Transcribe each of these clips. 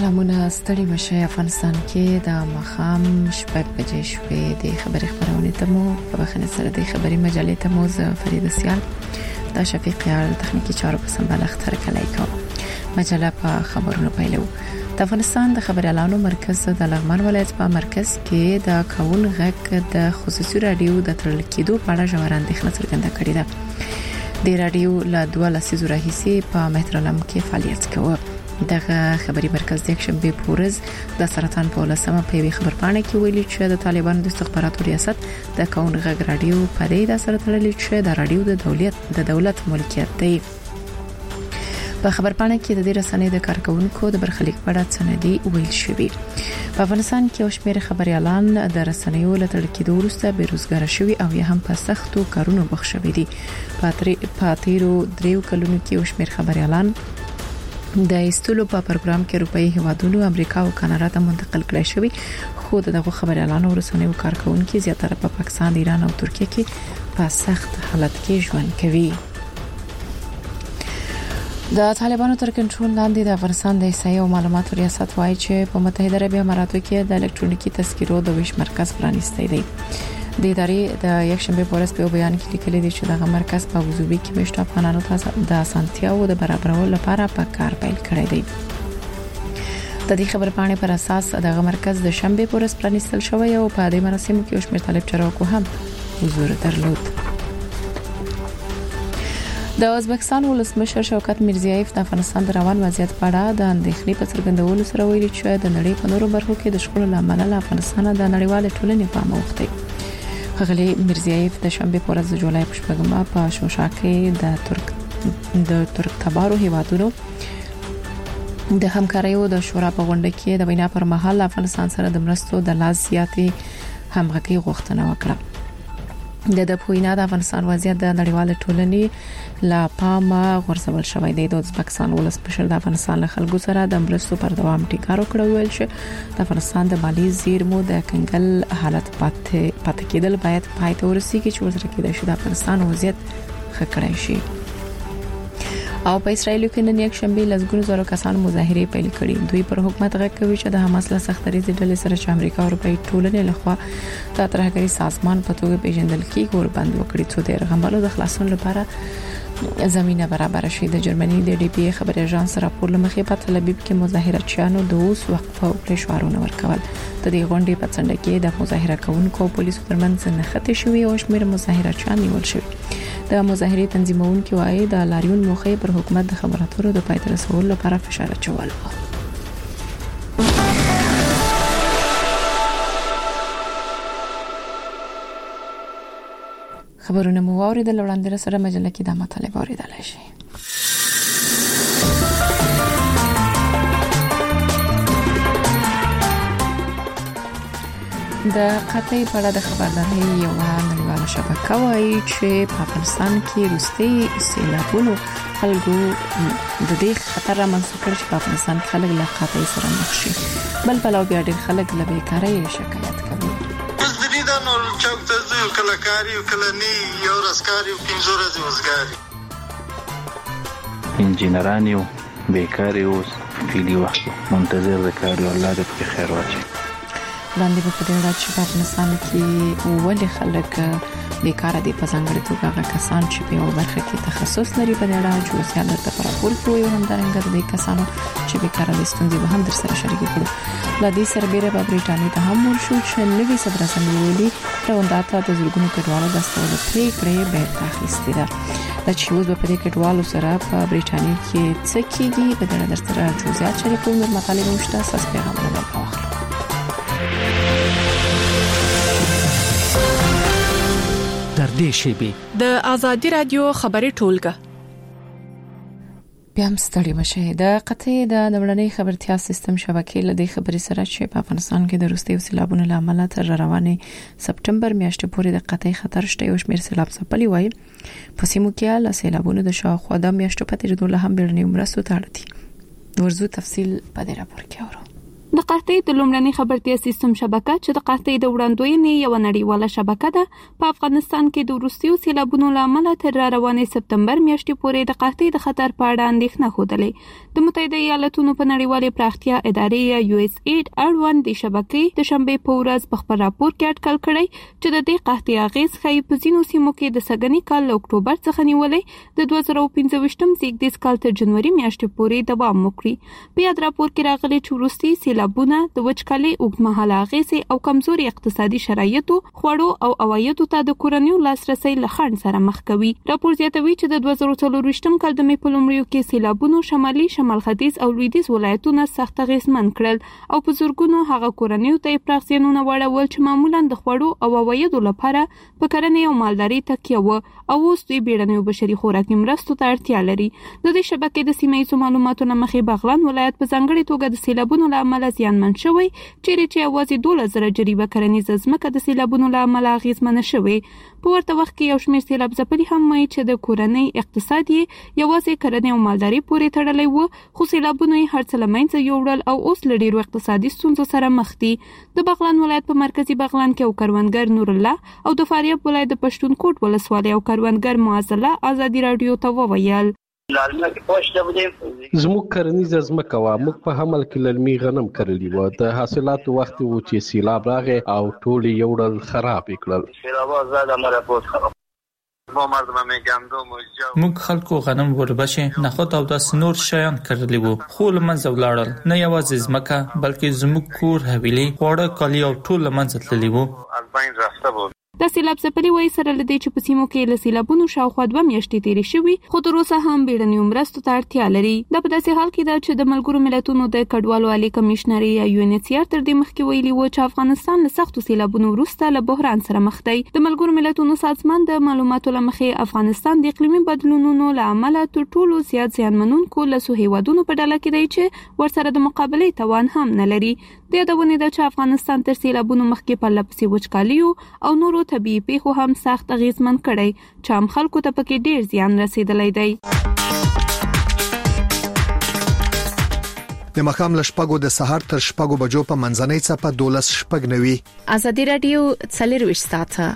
سلامونه ستړي مشه افغانستان کې د مخام شپږ بجې شوې د خبري خبرونه ته مو په بخنه سره د خبري مجلې ته مو ز فرید سیال د شفیق یار تخنیکی چارو په سمبالښت ترکلای کو مجله په خبرونو پیلو د افغانستان د خبري اعلانو مرکز د لغمان ولایت په مرکز کې د کاون غږ د خصوصي رادیو د ترل کېدو په اړه ژور اندېښنه څرګنده کړې ده د رادیو له 12 راهیسي په مهترلم کې فعالیت کوي دغه خبري مرکز د شنبه پورز د سرطان په لسمه په خبرپاڼه کې ویلي چې د طالبانو د استخباراتو ریاست د کاون غږ رادیو په دې د سرطان چې د رادیو د دولت ملکیت دی په خبرپاڼه کې د رسنۍ د کارکونکو د برخلیک په اړه سندي ویل شوی په افغانستان کې اوشمیر خبري اعلان د رسنیو له تړکیدو وروسته بیروزګار شوی او یا هم په سختو کارونو بخښوي دي په تیرو دریو کلونو کې اوشمیر خبري اعلان د ایستلو په پروګرام کې روپیي هوادونو امریکا او کاناډا ته منتقل کړی شوی خو دغه خبري اعلان ورسنیو کارکونکو زیاتره په پاکستان، ایران او ترکیه کې په سخت حالت کې ژوند کوي. د طالبانو تر کنټرول لاندې د افغانستان د احصایې او معلوماتو ریاست وایي چې په متحده عربی اماراتو کې د الکترونیکي تذکرو د ویش مرکز پرانیستی دی. د ادارې د یکشنبه په ورځ په بیان کې لیکلي دي چې دغه مرکز په وزوبي کې مشت افغانانو ته د اسانتیاو د برابرولو لپاره په کار پیل کړی دی. د دې خبرپاڼې پر اساس دغه مرکز د شنبه په ورځ پرانیستل شوی او په دې مراسمو کې اوشمیر طالب چارواکو هم حضور درلود. د ازبکستان ولسمشر شوکت میرزیایف د افغانستان د روان وضعیت په اړه د اندېښنې په څرګندولو سره ویلي چې د نړۍ په نورو برخو کې د شخړو لامل له افغانستان د نړیوال ټولنې په موخته غلی میرزیایف د شنبه په ورځ د جولای په شپږمه په شوشا کې د ترک تبارو هیوادونو د همکاریو د شورا په غونډه کې د وینا پر مهال افغانستان سره د مرستو د لاس زیاتې همغږي غوښتنه وکړه. د پوینا د افغانستان وضعیت د نړیوال ټولنې لا پامه غورځول شوی دی. د ازبکستان ولسمشر د افغانستان له خلکو سره د مرستو پر دوام ټینګار وکړ ویل چې د افغانستان د مالی زیرمو د کنګل حالت پاتې کېدل باید پای ته ورسیږي چې ورسره کېدای شي د افغانستان وضعیت ښه کړی شي. او په اسرائیل کې نن یک شنبه لږګونو زره کسان مظاهره پیل کړي. دوی پر حکومت غږ کوي چې د حماس له سختري ډلې سره چې امریکا او اروپאי ټولنې لخوا د ترهګری سازمان په توګه پیژندل کیږي ور بند وکړي چې د رغمبلو د خلاصون لپاره زمينه برابر شي. د جرمني د ډي پی خبري اژانس راپور لمخې په تل ابیب کې مظاهراتچیانو د اوس وقفه او پرېشوارونه ورکول. د دې غونډې په څنډه کې د مظاهره کوونکو او پولیسو ترمنځ نښتې شوې او شمېر مظاهراتچیان نیول شوي. د مظاهرې تنظیمونکو وايي د لاریون موخه پر حکومت د خبراتو د پای ته رسولو لپاره فشار اچول و. خبرونه مو اوریدل وړاندې سره مجله کې د مطالب اوریدل شي. د قطعي په اړه د خبرداري یو نړیواله شبکه وایي چې په افغانستان کې روسي سیلابونو خلکو د دې خطر رامنځته کړ چې په افغانستان کې خلک له قطعي سره مخ شي. بل بل او بیا ډېر خلک له بیکارۍ شکایت کوي. نو چوک ته ځو کله کاری او کله نی یو راسکاری او پنځه ورځې وزګاری انجینران یو بیکاری او فعلی وخت منتظر د کار او الله دې په خیر واچي. لاندې په دې اړه چې په افغانستان کې ولې خلک بیکاره دي په ځانګړي توګه هغه کسان چې په یو برخه کې تخصص لري په دې اړه چې وسیله درته پر راپور کوي او همدارنګه د کسانو چې بیکاره دي ستونزې به هم در سره شریک کړو. لا دې سربېره په بریټانیا ته هم ورشو چې نوې صدر اعظم ویلي رونداته د زړګونو کډوالو د استولو پریکړې به تاخیستي ده. د چې اوس په دې کډوالو سره په بریټانیا کې څه کېږي په دې اړه در سره جزئیات شریکوم. نور مطالب مشته اساس پیغامونه واخلو. در دې شیبه د ازادي رادیو خبري ټولګه بیا هم ستړي مشه. د قطعي د نړۍ خبرتیا سیستم شبکې لدې خبري سره چې په افغانستان کې د روسي سیلابونو لامل تر روانې سپټمبر میاشتې پورې د قطعي خطر شته او شمیر سیلاب څپلي وایي په سیمو کې له سیلابونو د شاوخوا د میاشتو په تیریدو له هم بیرنی مرستو ته اړتي. ورزو تفصیل په دې راپور کې اورو. د قحطۍ د لومړني خبرتیا سیستم شبکه چې د قحطۍ د وړاندوینې یو نړیواله شبکه ده په افغانستان کې د وروستیو سیلابونو له امله تر روانې سپتمبر میاشتې پورې د قحطۍ د خطر په اړه اندېښنه ښودلې. د متحده ایالاتونو په نړیوالې پراختیا ادارې یا USAID اړوند د شبکې د شنبې په ورځ په خپل راپور کې اټکل کړی چې د دې قحطۍ اغېز ښایي په ځینو سیمو کې د سږني کال له اکتوبر څخه نیولې د 2015 زیږدیز کال تر جنوري میاشتې پورې دوام وکړي. په یاد راپور کې راغلي چې وروستي سیلابونه د وچکالۍ اوږدمهاله اغېزې او کمزوري اقتصادي شرایطو خوړو او عوایدو ته د کورنیو لاسرسي له خنډ سره مخ کوي. راپور زیاتوي چې د 2024 کال د مې په لومړیو کې سیلابونو شمالي شمال ختیځ او لویدیځ ولایتونه سخت اغېزمن کړل او په زورګونو هغه کورنیو ته پراخ زیانونه واړول چې معمولا د خوړو او عوایدو لپاره په کرنې او مالدارۍ تکیه و او اوس دوی بیړنیو بشري خوراکي مرستو ته اړتیا لري. د دې شبکې د سیمه ییزو معلوماتو نه مخې بغلان ولایت په ځانګړي توګه د سیلابونو له امله زیانمن شوی چیرې چې یوازې 12,000 جریبه کرنیزه ځمکه د سیلابونو له امله اغېزمنه شوې. په ورته وخت کې یو شمېر سیلاب ځپلي هم وایي چې د کورنۍ اقتصاد یې یوازې کرنې او مالدارۍ پورې تړلی و خو سیلابونو یې هر څه له منځه یوړل او اوس له ډېرو اقتصادي ستونزو سره مخ دي. د بغلان ولایت په مرکزي بغلان کې یو کروندګر نور الله او د فاریاب ولایت د پښتون کوټ ولسوالۍ او کروندګر معاذ الله ازادي رادیو ته وویل زموږ کرنیزه ځمکه وه، موږ په حمل کې للمي غنم کرلي وه. د حاصلاتو وخت و چې سیلاب راغی او ټول یې یوړل خراب یې کړل. موږ خلکو غنم وربشې نخود او داسې نور شیان کرلي وو خو له منځه ولاړل. نه یوازې ځمکه بلکې زموږ کور، حویلۍ، خواړه، کالي او ټول له منځه تللي وو. د سیلاب ځپلي وایي سره له دې چې په سیمو کې له سیلابونو شاوخوا 2 میاشتې تېرې شوي خو تر اوسه هم بیړنیو مرستو ته اړتیا لري. دا په داسې حال کې ده چې د ملګرو ملتونو د کډوالو عالي کمشنري یا UNHCR تر دې مخکې ویلي و چې افغانستان له سختو سیلابونو وروسته له بحران سره مخ دی. د ملګرو ملتونو سازمان د معلوماتو له مخې افغانستان د اقلیمي بدلونونو له امله تر ټولو زیات زیانمنونکو لسو هیوادونو په ډله کې دی چې ورسره د مقابلې توان هم نه لري. د یادونې ده چې افغانستان تر سیلابونو مخکې پرله پسې وچکالیو او نورو طبیعي پیښو هم سخت اغېزمن کړی چې عام خلکو ته پکې ډېر زیان رسېدلی دی. د ماښام له 6 د سهار تر 6 بجو په منځنۍ څپه 12:09 ازادي رادیو 24 ساعته.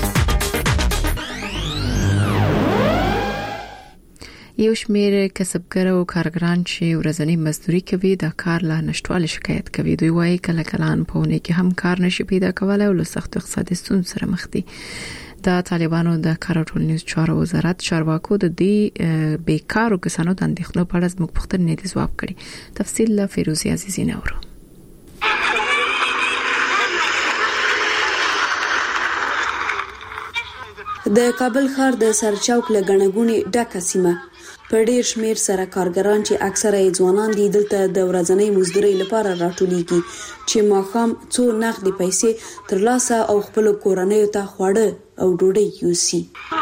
یو شمېر کسبګر او کارګران چې ورځنی مزدوري کوي د کار له نشټوالي شکایت کوي. دوی وایي کله کلان په ونه کې هم کار نشي پیدا کولای او له سخت اقتصادي ستونزو سره مخ دي. د طالبانو د کار او ټولنیز چارو وزارت چارواکو د دې بیکارو کسانو د اندېښنو په اړه زموږ پوښتنې ته ځواب کړي. تفصیل له فیروزي عزیزی نورو. د کابل ښار د سرچوک له غنګونی ډکه سیمه په ډیر شمیر سره کارګران چې اکثره یې ځوانان دي دلته د ورځنۍ مزدوري لپاره راټولېږي چې ماښام څو نغدي پیسې ترلاسه او خپل کورنیو ته خواړه او ډوډۍ یوسي.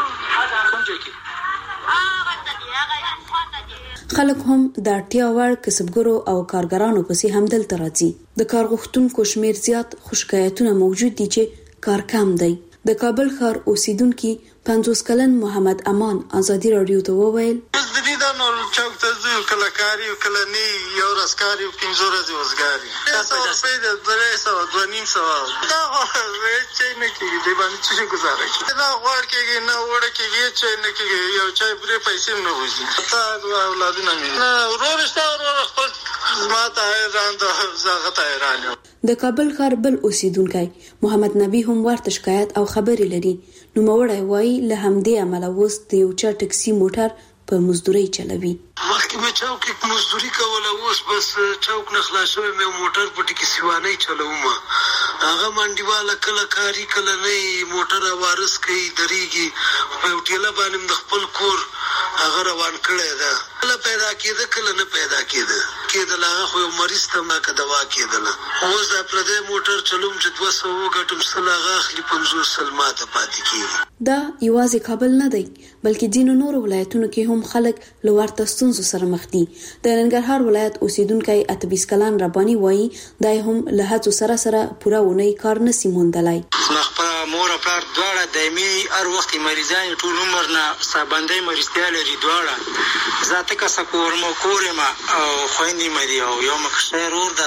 خلک هم د اړتیا وړ کسبګرو او کارګرانو پسې هم دلته راځي. د کار غوښتونکو شمیر زیات خو شکایتونه موجود دي چې کار کم دی. د کابل ښار اوسیدونکو 50 کلن محمد امان ازادي رادیو ته وویل چوک ته ځو کله کاری او کله نه یو راسکاری او 500 ورځې وزګاری 300 روپۍ د 300 250 دا چې نه کېږي د باندې چې گزاره کوي دا غوړ کېږي نه وړ کېږي چې نه کېږي یو چای پرې پیسې نه وځي تا اولادونه مې ورورسته ورور خپل ما ته ایران د زغه ته ایران. د کابل ښار بل اوسیدونکو محمد نبی هم ورته شکایت او خبرې لري. نو موړی وایي له همدې عمله اوس د یو چا ټکسي موټر په مزدوري چلوي. مخکې مې چوک کې مزدوري کوله اوس بس چوک نه خلاصوي مې موټر په ټکی سیوانه چلوم. هغه منډیواله کله کاری کله نه موټر وارث کوي دریږي په هوټل باندې د خپل کور هغه روان کړی دا کله پیدا کېده کله نه پیدا کېدل هغه خو مریض ته ما که دوا کېدل. اوس د پردې موټر چلوم چې 200 ګټم سل هغه اخلي 50 سلماته پاتې کېږي. دا یوازې کابل نه دی بلکې ځینو نورو ولایتونو کې هم خلک لورته ستونزو سره مخ دي. د ننګرهار ولایت اوسیدونکو 28 کلن ربانی وایي دای هم له هڅو سره پوره ونی کار نسی موندلای. خپل مور او پلار دواړه دایمي هر وخت مریضان ټول عمر نه سابندې مریضتیا لري دواړه ذاته کا سکور مو کورې ما او خويندې مې او یو مکشر ور ده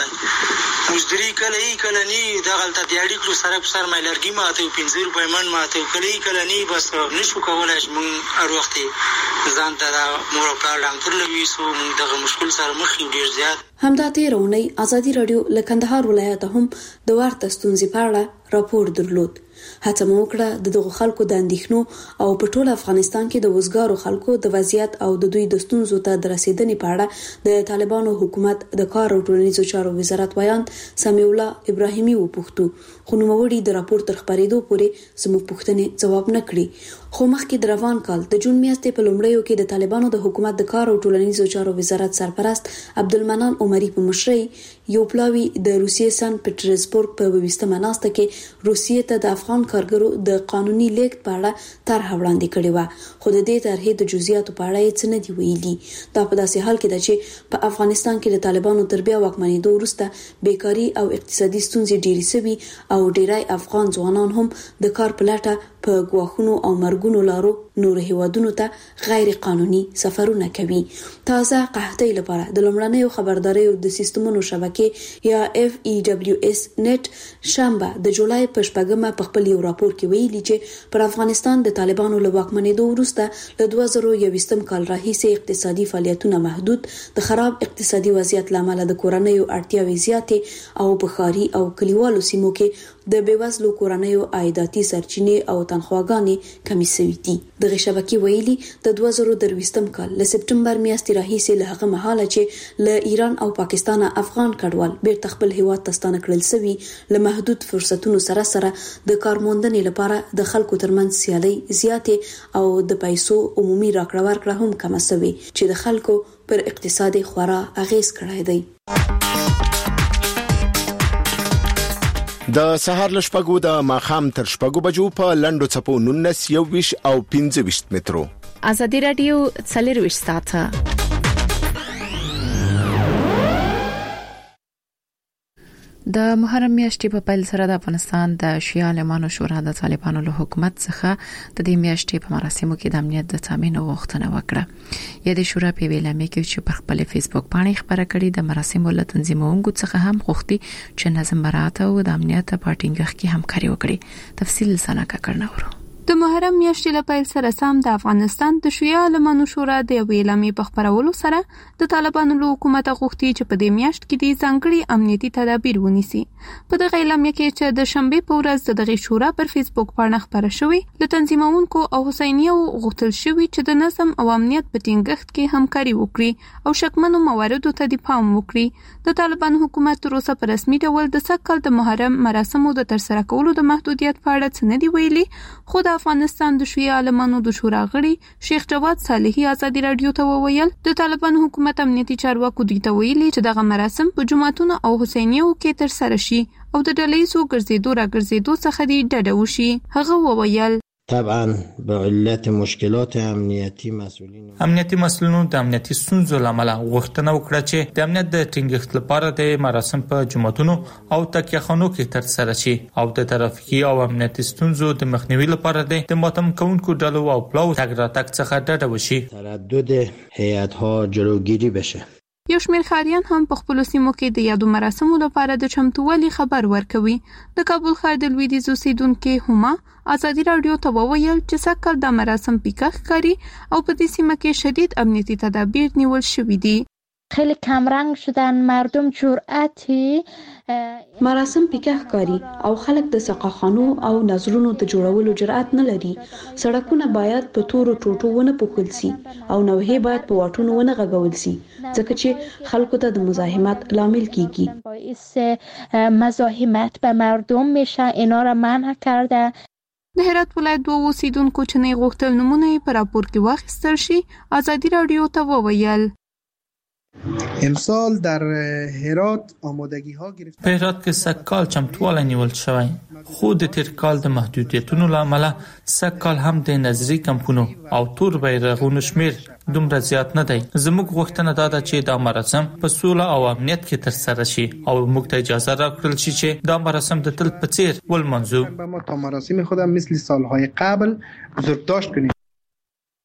مزدوري کله نی دا غلطه دیاړي کلو سره په سر مې لرګي ماته 50 روپۍ من ماته کله نی بس نشو کولای مون هر وخت ځان ته مور په اړه تر لوي سو موږ دغه مشکل سره مخ یو ډیر زیات همدا تیرونی ازادي رادیو له کندهار ولایت هم د ورته ستونزې په اړه راپور درلود. هڅه مو وکړه د دغو خلکو د اندېښنو او په ټول افغانستان کې د وزګارو خلکو د وضعیت او د دوی د ستونزو ته د رسیدنې په اړه د طالبانو حکومت د کار او ټولنیزو چارو وزارت ویان سمیع الله ابراهیمي وپوښتو خو نوموړي د راپور تر خبرېدو پورې زموږ پوښتنې ځواب نه کړي. خو مخکې د روان کال د جون میاشتې په لومړیو کې د طالبانو د حکومت د کار او ټولنیزو چارو وزارت سرپرست عبدالمنان عمري په مشرۍ یو پلاوی د روسیې سن پټرزبورګ په 20مه ناسته کې روسیې ته د افغان کارګرو د قانوني لیږد په اړه طرح وړاندې کړې و خو د دې طرحې د جزئیاتو په اړه څه نه دی ویلي. دا په داسې حال کې ده چې په افغانستان کې د طالبانو تر بیا واکمنېدو وروسته بیکاری او اقتصادي ستونزې ډېرې شوي او ډېری افغان ځوانان هم د کار په لټه په ګواښونو او مرګونو لارو نور هیوادونو ته غیر قانوني سفرونه کوي. تازه قحطۍ لپاره د لومړنیو خبرداري او د سیستمونو شبکې یا FEWS نت شنبه د جولای په 8مه په خپل یو راپور کې ویلي چې پر افغانستان د طالبانو له واکمنېدو وروسته له 2021 کال راهیسې اقتصادي فعالیتونه محدود د خراب اقتصادي وضعیت لامل د کورنیو اړتیاوې زیاتې او بخاري او کلیوالو سیمو کې د بیوزلو کورنیو عایداتي سرچینې او تنخواګانې کمې شوې دي. دغه شبکې ویلي د 2023 کال له سپټمبر میاشتې راهیسې له هغه مهاله چې له ایران او پاکستان افغان کډوال بیرته خپل هیواد ته ستانه کړل شوي له محدود فرصتونو سره د کارموندنې لپاره د خلکو ترمنځ سیالي زیاتې او د پیسو عمومي راکړه ورکړه هم کمه شوې چې د خلکو پر اقتصاد خورا اغیز کړی دی. د سهار لشپګو د ماخام تر شپګو بجو په لندو چپو 19 21 او 25 مترو. ازادي رادیو 24 ساعته د محرم میاشتې په پیل سره د افغانستان د شیعه عالمانو شورا د طالبانو له حکومت څخه د دې میاشتې په مراسمو کې د امنیت د تامین غوښتنه وکړه. یا د شورا په ویلامه کې چې پر خپل فیسبوک باندې خبره کړې د مراسمو له تنظیمونکو څخه هم غوښتي چې نظم مراعات او د امنیت په ټینګښت کې همکاري وکړي. تفصیل سناکا کړناورو. د محرم میاشتې له پیل سره سم د افغانستان د شیعه عالمانو شورا د ویلامې په خبرولو سره د طالبانو له حکومت غوښتي چې په دې میاشت کې د ځانګړي امنیتي تدابیر ونیسي. په دغه اعلامیه کې چې د شنبه په ورځ د دغه شورا پر فیسبوک باندې خبره شوې د تنظیمونکو او حسینیو غوښتل شوی چې د نظم او امنیت په ټینګښت کې همکاري وکړي او شکمنو مواردو ته د پام وکړي. د طالبانو حکومت تر اوسه په رسمي ډول د سکل د محرم مراسمو د ترسره کولو د محدودیت په اړه څه نه دی ویلي. خو د افغانستان د شیعه عالمانو د شورا غړي شیخ جواد صالحي ازادي رادیو ته وویل د طالبانو حکومت امنیتي چارواکو دوی ته ویلي چې دغه مراسم په جمعتونو او حسینیو کې ترسره شي او د ډلهیزو ګرځېدو راګرځېدو څخه دی ډډه وشي. هغه وویل طبعا به علت مشکلات امنیتی مسئولینو د امنیتي ستونزو لامل غوښتنه وکړه چې د امنیت د ټینګښت لپاره د مراسم په جمعتونو او تکیهخانو کې ترسره شي او د ترافیکي او امنیتي ستونزو د مخنیوي لپاره د ماتم کوونکو ډلو او پلاو تګ راتګ څخه ډډه وشي. تردد هیئت‌ها جلوگیری بشه. یو شمېر ښاریان هم په خپلو سیمو کې د یادو مراسمو لپاره د چمتووالي خبر ورکوي. د کابل ښار د لویدیځ اوسیدونکو هما ازادي رادیو ته وویل چې سکل د مراسم پیکه ښکاري او په دې سیمه کې شدید امنیتي تدابیر نیول شوي دي. خیلی کمرنگ شدن، مردم جرأتی مراسم پیکه ښکاري او خلک د سقاخانو او نظرونو د جوړولو جرأت نه لري. سړکونه باید په تورو ټوټو ونه پوښل شي او نوهې باید په واټونو ونه غږول شي ځکه چې خلکو ته د مزاحمت لامل کیږي. باعث مزاحمت به مردم میشه. اینا را منع کرده. د هرات ولایت دوه اوسیدونکو چې نه غوښتل نمونه په راپور کې واخیستل شي ازادي رادیو ته وویل امسال در هرات آمادگی ها گرفته. په هرات کې سکال چمتواله نیول شوی خو د تیر کال د محدودیتونو لامل سکال هم د نظری کمپونو او تور بیرغونو شمیر دومره زیات نه دی. زموږ غوښتنه دا ده چې دا مراسم په سوله او امنیت کې ترسره شي او موږ ته اجازه راکړل شي چې دا مراسم د تل په څیر ولمنځو. ما تا مراسم خودم مثل سالهای قبل بزرگداشت کنیم.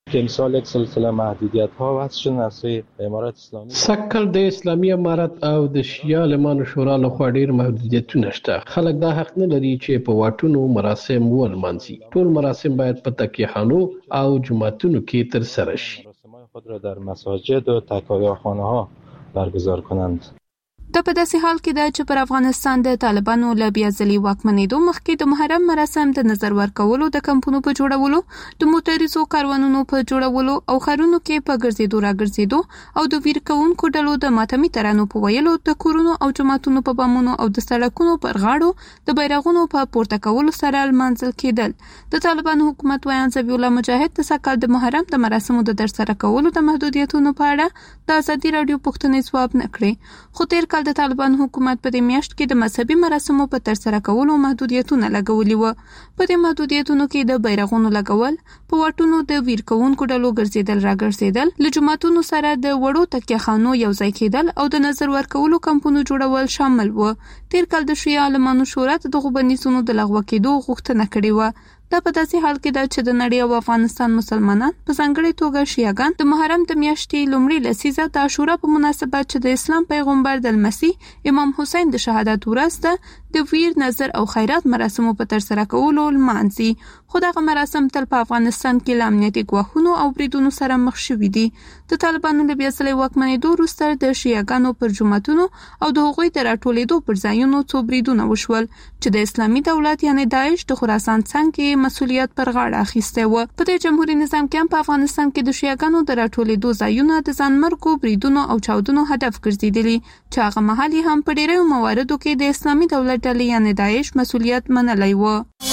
که امسال یک سلسله محدودیت ها وضع شدن از سوی امارت اسلامی. سکل د اسلامي امارت او د شیعه عالمانو شورا لخوا ډیر محدودیتونه شته. خلک دا حق نه لري چې په واټونو مراسم ولمانځي. ټول مراسم باید په تکیهخانو او جماعتونو کې ترسره شي. مراسم خود را در مساجد و تکیهخانه ها برگزار کنند. دا په داسې حال کې ده چې پر افغانستان د طالبانو له بیا ځلي واکمنېدو مخکې د محرم مراسم د نظر ورکولو د کمپونو په جوړولو، د موټریزو کاروانونو په جوړولو او ښارونو کې په ګرځېدو راګرځېدو او د ویر کوونکو ډلو د ماتمي ترانو په ویلو د کورونو او جوماتونو په بامونو او د سړکونو پر غاړو د بیرغونو په پورته کولو سره لمانځل کېدل. د طالبانو حکومت ویان ذبیح الله مجاهد د سږ کال د محرم د مراسمو د ترسره کولو د محدودیتونو په اړه د ازادي راډیو پوښتنې ځواب نه کړې، خو تیر کال د طالبان حکومت په دې میاشت کې د مذهبي مراسمو په ترسره کولو محدودیتونه لګولي و. په دې محدودیتونو کې د بیرغونو لګول، په واټونو د ویر کوونکو ډلو ګرځېدل راګرځېدل، له جوماتونو سره د وړو تکیهخانو یوځای کېدل او د نظر ورکولو کمپونو جوړول شامل و. تیر کال د شیعه عالمانو شورا د دغو بندیزونو د لغوه کېدو غوښتنه کړې وه. دا په داسې حال کې ده چې د نړۍ او افغانستان مسلمانان په ځانګړې توګه شیعاګان د محرم د میاشتې لومړۍ لسیزه د عاشورا په مناسبت چې د اسلام پیغمبر د لمسي امام حسین د شهادت ورځ ده د ویر، نظر او خیرات مراسمو په ترسره کولو لمانځي. خو دغه مراسم تل په افغانستان کې له امنیتي ګواښونو او بریدونو سره مخ شوي دي. د طالبانو له بیا ځلي واکمنېدو وروسته د شیعاګانو پر جوماتونو او د هغوی د راټولېدو پر ځایونو څو بریدونه وشول چې د اسلامي دولت یعنی داعش د خراسان څنګ مسؤلیت پر غاړه اخیسته و. په دې جمهوریت نظام کې هم په افغانستان کې د شیعاګانو د راټولېدو ځایونه د ځانمرګو بریدونو او چاودنو هدف ګرځېدلي چې هغه مهال هم په ډېرو مواردو کې د اسلامي دولت ډلې یعنی داعش مسؤلیت منلی و.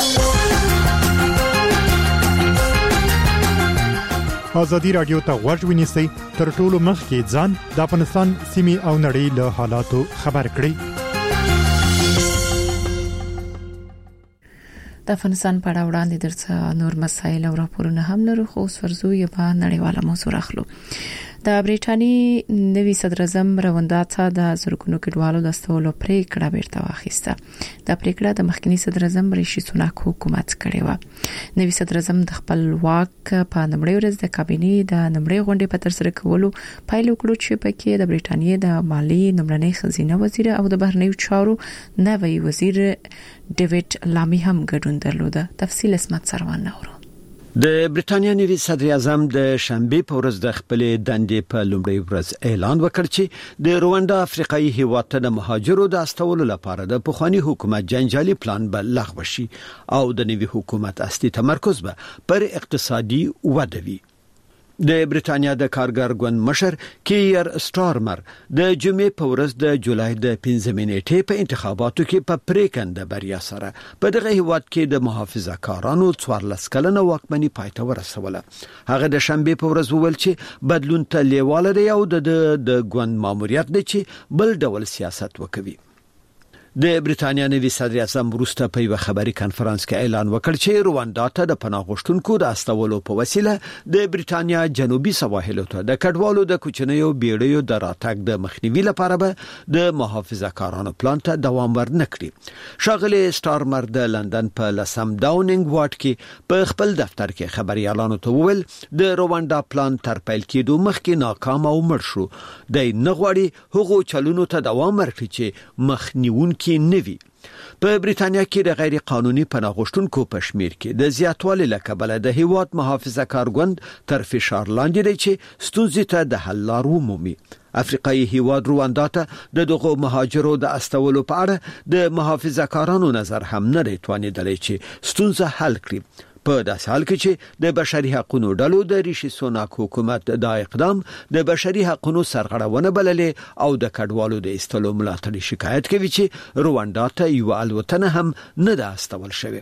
ازادي راډیو ته غوږ ونیسئ، تر ټولو مخکې ځان د افغانستان سیمې او نړۍ له حالاتو خبر کړئ. د افغانستان په اړه وړاندې درڅ نور مسایل او راپورونه هم لرو، خو اوس ورځو یې په نړیواله موضوع راخلو. د برېټانیې نوي صدر اعظم روندا ته د زرګونو کډوالو د استولو پریکړه بیرته واخیسته. د پریکړه د مخکنی صدر اعظم ریشي سوناک حکومت کړی و. نوي صدر اعظم د خپل واک په نمړۍ ورځ د کابینې د نمړۍ غونډې په ترسره کولو پایل وکړو چې پکې د برېټانیې د مالی نمړنۍ خزینه وزیر او د بهرنیو چارو نوی وزیر ډیوډ لامی هم ګډون درلوده. تفصیل اسمت سروان نورو. د برېټانیا نوي صدر اعظم د شنبه په ورځ د خپل دندې په لومړۍ ورځ اعلان وکړ چې د رواندا افریقایي هیواد ته د مهاجرو د استولو لپاره د پخوانی حکومت جنجالي پلان به لغوه شي او د نوي حکومت اصلي تمرکز به پر اقتصادي وده وي. د برېټانیا د کارګر ګوند مشر کیر سټارمر د جمعې په ورځ د جولای د 15 نیټې په انتخاباتو کې په پریکنده بریا سره په دغه هیواد کې د محافظه کارانو 14 کلنه واکمنۍ پایته ورسوله. هغه د شنبه په ورځ وویل چې بدلون ته لیواله دی او د ګوند ماموریت دی چې بل ډول سیاست وکوي. د برېټانیا نوي صدر اعظم وروسته په یو خبري کانفرنس کې اعلان وکړ چې رواندا ته د پناه غوښتونکو د استولو په وسیله د برېټانیا جنوبي سواحلو ته د کډوالو د کوچنیو بیړیو د راتګ د مخنیوي لپاره به د محافظه کارانو پلان ته دوام ورنکړي. ښاغلي سټارمر د لندن په لسم ډاونینګ واټ کې په خپل دفتر کې خبري اعلان وکړ د رواندا پلان تر پیل کېدو مخکې ناکام او مړ شو. د نغواړي هغو چلونو ته دوام ورکړي چې مخنیون کې نوي. په برېټانیا کې د غیر قانوني پناه غوښتونکو په شمیر کې د زیاتوالي لکبله د هیواد محافظه کار ګوند تر فشار لاندې دی چې ستونزې ته د حل لار ومومي. افریقایي هیواد رواندا ته د دغو مهاجرو د استولو په اړه د محافظه کارانو نظر هم نه دی توانیدلی چې ستونزه حل کړي. په داسې حال کې چې د بشري حقوقو ډلو د ریشي سوناک حکومت دا اقدام د بشري حقوقو سرغړونه بللې او د کډوالو د استلو ملاتړ شکایت کوي چې رواندا ته یو الوتنه هم نه ده استول شوی.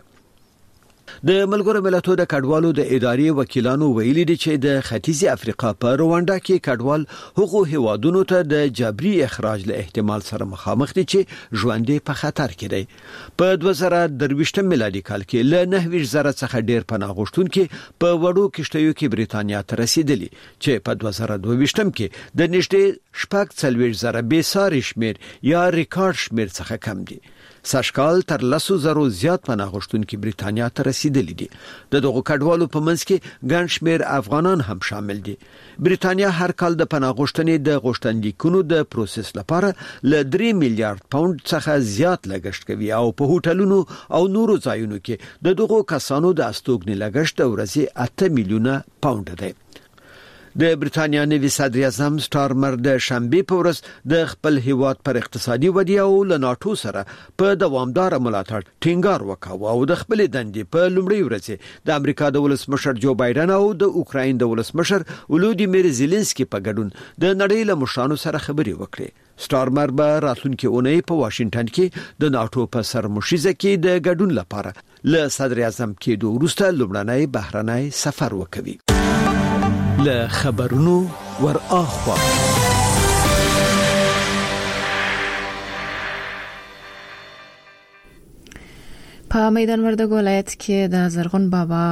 د ملګرو ملتونو د کډوالو د ادارې وکیلانو ویلي دي چې د ختیځي افریقا په رواندا کې کډوال هغو هیوادونو ته د جبري اخراج له احتمال سره مخامخ دي چې ژوندې په خطر کې دي. په 2023 میلادي کال کې له 9,000 څخه ډیر پناه غوښتونکي په وړو کشتیو کې برېټانیا ته رسیدلي چې په 2022 کې د نږدې 4,000 بې ساري شمیر یا ریکارډ شمیر څخه کم دي. ساشکال تر 100,000 زیات پناه غوښتونکي برېټانیا ته رسیدلي دي. د دغو کډوالو په منځ کې ګڼ شمېر افغانان هم شامل دي. برېټانیا هر کال د پناه غوښتنې د غوښتنلیکونو د پروسس لپاره ل 3 میلیارډ پاوند څخه زیات لګښت کوي او په هوټلونو او نورو ځایونو کې د دغو کسانو د استوګنې لګښت د ورځې 8 میلیونه پاوند دی. د برېټانیا نوي صدر اعظم سټارمر د شنبه په ورځ د خپل هیواد پر اقتصادي ودې او له ناتو سره په دوامدار ملاتړ ټینګار وکاوه او د خپل دندې په لومړۍ ورځ د امریکا د ولسمشر جو بایدن او د اوکراین د ولسمشر ولودیمیر زيلنسکي په ګډون د نړۍ له مشرانو سره خبرې وکړې. سټارمر به راتلونکي اونۍ په واشنگټن کې د ناتو په سرمشيزه کې د ګډون لپاره له صدر اعظم کېدو وروسته لومړنی بهرنی سفر وکوي. له خبرونو ور اخوا په میدان وردګ ولایت کې د زرغون بابا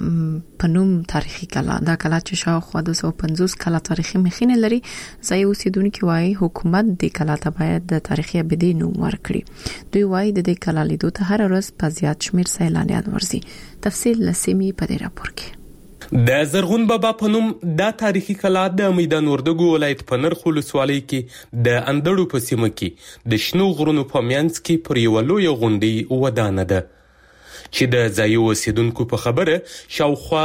پنوم تاریخي کلا دا کلا چې شاوخوا 250 کلا تاریخي مخینه لري ځای اوسیدونکو وايي حکومت د کلا ته باید د تاریخي ابدي نوم ورکړي. دوی وايي د دې کلا لیدو ته هر ورځ په زیات شمیر سیلانیان ورځي. تفصیل لسمی په دې راپور کې. د زرغون بابا پنوم دا تاریخي کلا د میدان وردګ ولایت په نرخ ولسوالۍ کې د اندړو په سیمه کې د شنو غرونو په منځ کې پر یو لوی غونډۍ ودانه ده چې د ځای اوسیدونکو په خبره شاوخوا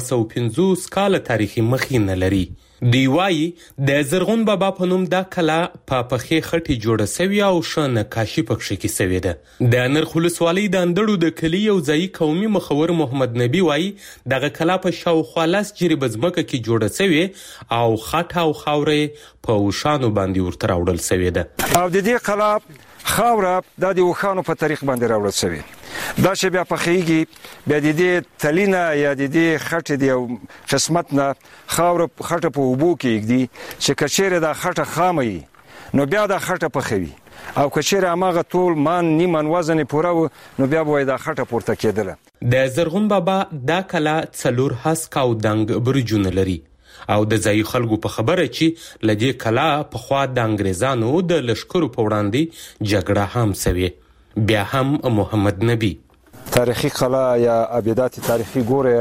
250 کال تاریخي مخینه لري. دی وايي د زرغون بابا په نوم دا کلا په پخې خټي جوړه سوی او شنه کاشي پکښې کې سوی ده. د نرخ ولسوالۍ د اندړو د کلی یو ځای قومي مخور محمد نبی وايي دغه کلا په شاوخوا 10 جریب ځمکه کې جوړه سوی او خټه او خاورې په وشانو باندې ورته راوړل سوی ده. او د دې کلا خاوره د وخانو په تاریخ باندې راوړل سوی دا چې بیا په خېږي بیا د دې تلینا یا د دې خټه دی قسمت نه خاور خټه په وبو کې دی چې کچېره د خټه خامي نو بیا د خټه په خوي او کچېره اماغه ټول مان نیمن وزن پوره نو بیا وای د خټه پورته کېدله. د زرغون بابا دا کلا څلور هسک او دنګ برجونه لري او د ځای خلکو په خبره چې لدی کلا په خوا د انګريزانو د لشکرو په وړاندې جګړه هم سوي. بیا هم محمد نبی تاریخي کلا یا ابیدات تاریخي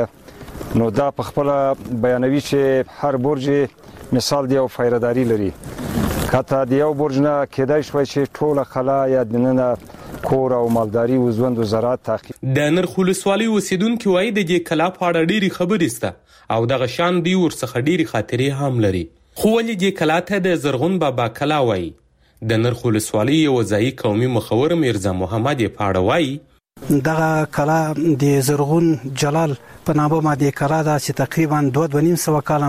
ګوره نو دا په خپل بیانوي چې هر برج مثال دی او فایرداری لري. کته دی یو برج نه کېدای شوی چې ټوله کلا یا دننه کور او مالداري او ژوند او زراعت تعقیب. د نرخ ولسوالۍ اوسیدونکو وايي د دې کلا په اړه ډېری خبرې سته او دغه شان دی ورڅخه ډېری خاطرې هم لري. خو ولې دې کلا ته د زرغون بابا کلا وايي؟ د نرخ ولسوالۍ یو ځای قومي مخور میرزا محمد پاړه وايي دغه کلا د زرغون جلال په نامه باندې کلا ده چې تقریبا 2.5 کال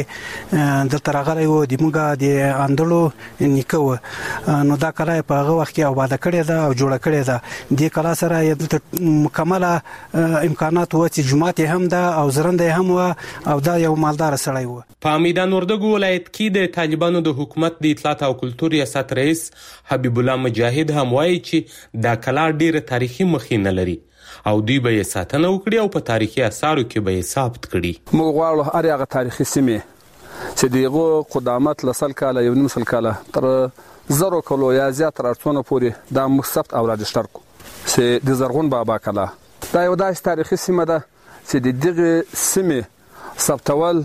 مخکې د ترغلې و د موږ د اندړو نیکو نو دا کلا په هغه وخت کې آباد کړې ده او جوړ کړې ده. د کلا سره یو مکمله امکانات و چې جماعت هم ده او زرنده هم و او دا یو مالدار سړی و. په میدان وردګ ولایت کې د طالبانو د حکومت د اطلاعات او کلتور ریاست رئیس حبیب الله مجاهد هم وایي چې دا کلا ډیره تاریخي مخینه لري او دوی به یې ساتنه وکړي او په تاریخي اثارو کې به یې ثبت کړي. موږ غواړو هر هغه تاریخي سیمې چې دغه قدامت لسل کاله یو نیم سل کاله تر زرو کلو یا زیات راتونه پورې دا مصفت او راجستر کو چې د زرغون بابا کلا دا یو داسې تاریخي سیمه ده چې د دغه سیمې ثبتول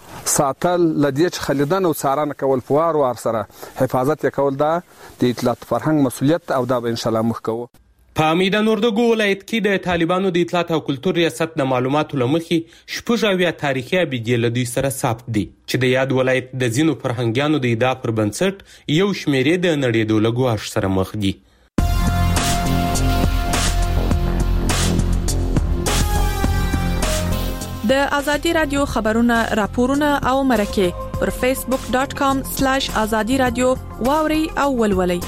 ساتل لدیچ خلیدان او څارنه کول فوار او سره حفاظت کول دا د اطلاعات فرهنګ مسولیت او دا به ان شاء الله مخ کوو. په میدان وردګ ولایت کې د طالبانو د اطلاعات او کلتور ریاست د معلوماتو لمخې شپږ تاریخي ابیدې لدی سره ثبت دي چې د یاد ولایت د زینو فرهنګیانو د ادعا پر بنسټ یو شمیرې د نړیدو لګواش سره مخ دي. د ازادي رادیو خبرونه راپورونه او مرکه پر facebook.com/azadi radio واوري او ولولي.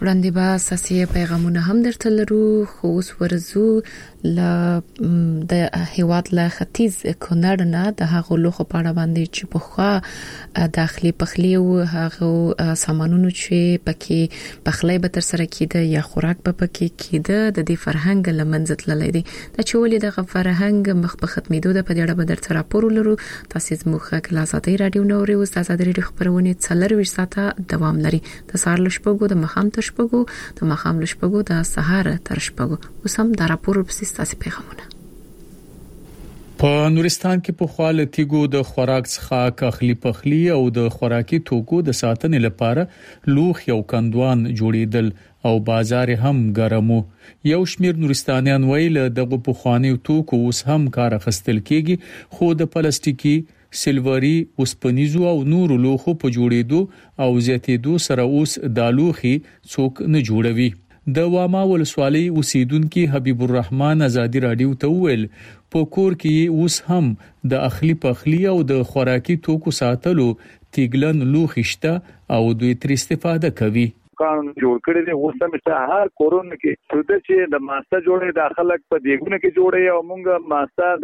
وړاندې به اساسي پیغامونه هم درته لرو خو اوس ورزو د هیواد له ختیځ کونړ نه د هغو لوخو په اړه باندې چې په خوا داخلي پخلی او هغه سامانونو چې پکې پخلی به تر سره کیده یا خوراک به پکې کیده د دې فرهنګ لمنځت للی دي د چولې د فرهنګ مخ په ختمېدو د په دې اړه به درته راپور لرو تاسو زموږ کله آزادۍ رادیو نوري او آزادۍ رادیو خبرونه 24 ساعته دوام لري د سهار لشپګو د مخام تر شپګو د مخام لشپګو د سهار تر شپګو وسم د راپور په سیستم پیغامونه په نورستان کې په خاله تیګو د خوراک څخه اخلي پخلی او د خوراکي توکو د ساتنې لپاره لوخ یو کندوان جوړیدل او بازار هم ګرمو یو شمیر نورستانیان ویل دغه په خواني توکو اوس هم کار اخستل کیږي خو د پلاستیکي سلوري اوسپنیزو او نور لوخو په جوړېدو او زیاتېدو سره اوس د لوخي څوک نه جوړوي د واما ولسوالۍ اوسیدونکو حبیب الرحمن آزادی رادیو ته ویل په کور کې اوس هم د اخلي پخلی او د خوراکي توکو ساتلو تیګلن لوخشته او دوی تر استفاده کوي قانون جوړ کړی دی اوس هم چې هر کورون کې سوده چې د ماسته جوړې داخله په دیګونه کې جوړې او مونږ ماسته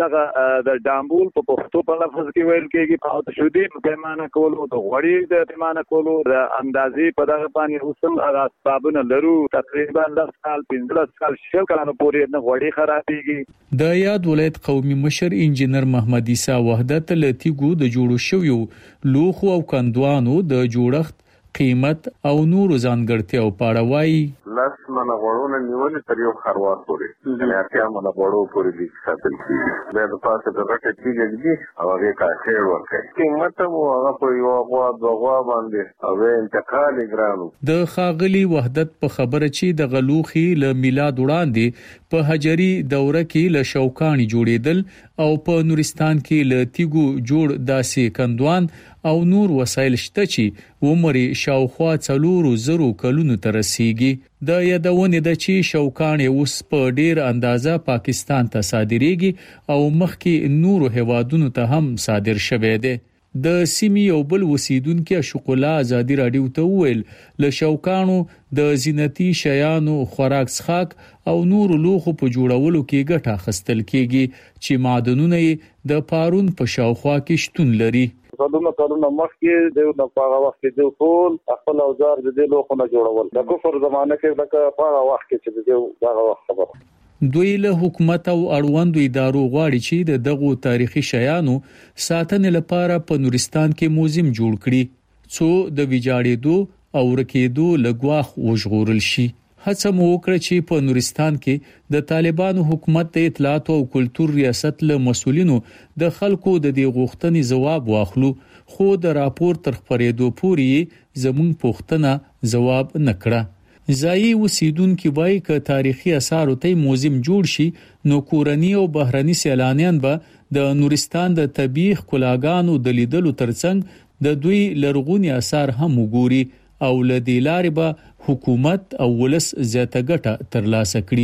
د ډامبول په پښتو په لفظ کې ویل کېږي په اوت شودي پیمانه کولو د غوړی د پیمانه کولو د اندازې په دغه باندې اوس هم اسبابونه لرو تقریبا 10 سال 15 سال شل کلونو پورې نه غوړی خرابېږي د یاد ولایت قومي مشر انجنیر محمد عیسی وحدت لتیګو د جوړو شویو لوخو او کندوانو د جوړښت قیمت او نور ځانګړتیا او پاړوي لاس منه غوړونه نیولې تر یو خروار پورې یعنی اتیا منه غوړو پورې دي ساتل کیږي دا د پاسه د رټه کیږي او هغه کا خیر ورکړي قیمت مو هغه په یو غوا دغه باندې او انتقال ګرانو د خاغلی وحدت په خبره چې د غلوخي ل میلاد وړاندې په حجري دوره کې ل شوکانی جوړیدل او په نورستان کې ل تیګو جوړ داسې کندوان او نور وسایل شته چې عمر شاوخوا 400 کلونو ته رسیږي د یادونه د چې شوکان اوس په ډیر اندازه پاکستان ته صادریږي او مخکې نورو هوادونو ته هم صادر شوه دی د سیمې یو بل وسیدونکو شوکولا آزادی رادیو ته ویل ل شوکانو د زینتی شیانو خوراک څخاک او نور لوخو په جوړولو کې ګټه خستل کیږي چې معدنونه د پارون په شاوخوا کې شتون لري کلونه مخکې د هغه وخت د ټول خپل اوزار د لوخو نه جوړول د کفر زمانه کې د هغه وخت کې چې دغه وخت خبره دوی له حکومت او اړوندو ادارو غواړي چې دغه تاریخي شیانو ساتنې لپاره په نورستان کې موزیم جوړ کړي څو د ویجاړېدو او رکېدو لګواخ وژغورل شي هڅه مو وکړه چې په نورستان کې د طالبانو حکومت د اطلاعات او کلتور ریاست له مسولینو د خلکو د دې غوښتنې جواب واخلو خو د راپور تر خبرېدو پورې زمون پوښتنه جواب نکړه ځایي وسیدونکو وایي ک تاریخي آثار ته موزیم جوړ شي نو کورنی او بهرني سیلانیان به د نورستان د طبيعي ښکلاګانو د لیدلو ترڅنګ د دوی لرغونی آثار هم وګوري او لدې لارې به حکومت او ولس زیاته ګټه ترلاسه کړي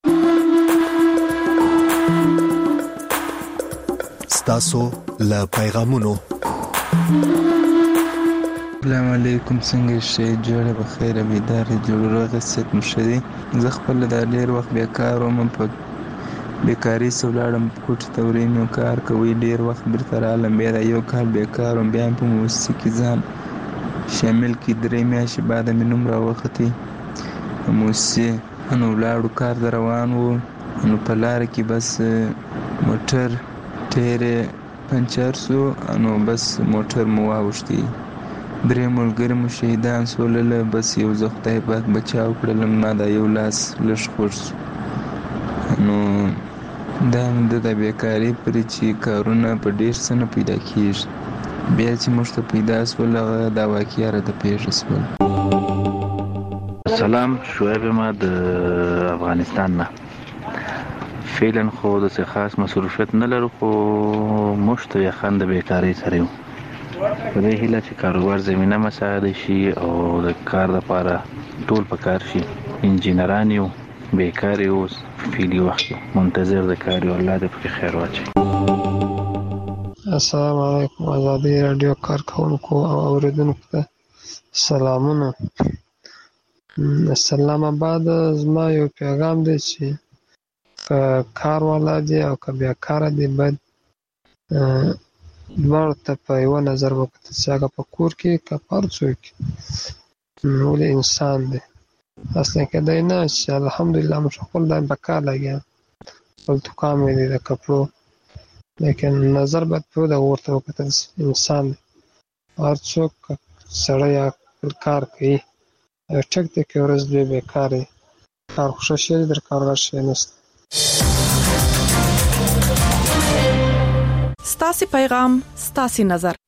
ستاسو له پیغامونو السلام علیکم څنګه شئ جوړه بخیر بيدار جوړه غسیت مشري زه خپل د ډیر وخت بیکار وم په بیکاری سولاړم کوټ تورین یو کار کوي ډیر وخت برته رالم بیا یو کال بیکار وم بیا په موسیقي ځان شامل کی درې میاشتې بعد مې نوم راوختی موسیقي نو لاړو کار روان وو نو په لار کې بس موټر ټیرې پنچر سو نو بس موټر مو واوښتي درې ملګري مو شهیدان سول بس یو زه خدای پاک بچاو کړلم ما دا یو لاس لږ خوش نو دا د بیکاری پر چې کارونه په ډیر څه نه پیدا کیږي بیا چې موږ ته پیدا سول دا واقعیا را د پیښ سول سلام شعیب ما د افغانستان نه فعلا خو د څه خاص مصروفیت نه لرو خو مشت یې خند بیکاری سره یو په دې هیله چې کاروبار زمينه مساعد شي او د کار لپاره ټول پکار شي انجینران یو بیکاری اوس فعلی وخت منتظر د کار او الله دې په خیر واچي السلام علیکم آزادی رادیو کارکونکو او اوریدونکو ته سلامونه اسلام آباد زما یو پیغام دی چې کار والا دی او که بیکاره دی باید دواړو ته په یوه نظر وکتل چې هغه په کور کې که په هر څوک ولې انسان دی اصلا کېدای نه چې الحمدلله موږ خپل دا په کار لګیا خپل دوکان مې دی د کپړو لیکن نظر باید په دغه ورته وکتل انسان دی هر څوک سړی یا کار کوي ټک دی که ورځ دوی بیکار یې کار خو ښه شی دی در کارګر شی نشته ستاسې پیغام ستاسې نظر